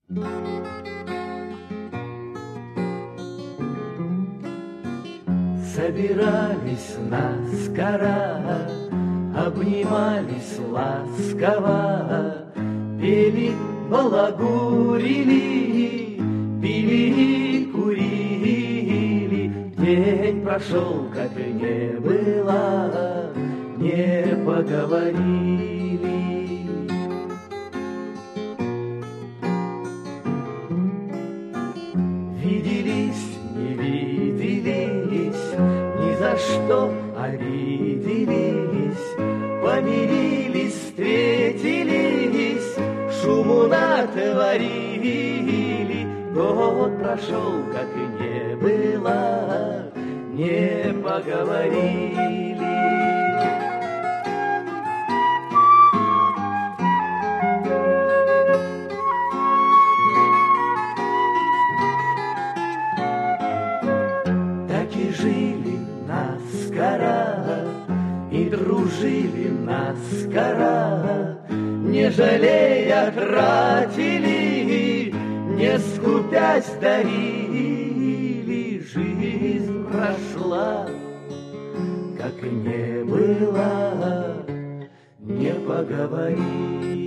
Собирались наскоро, обнимались ласково, пели, балагурили, пили, курили. День прошел, как и не было, не поговорили. Виделись, не виделись, ни за что обиделись, помирились, встретились, шуму натворили. Год прошел, как и не было, не поговорили. Жили наскоро и дружили наскоро, не жалея тратили, не скупясь дарили. Жизнь прошла, как и не было, не поговорили.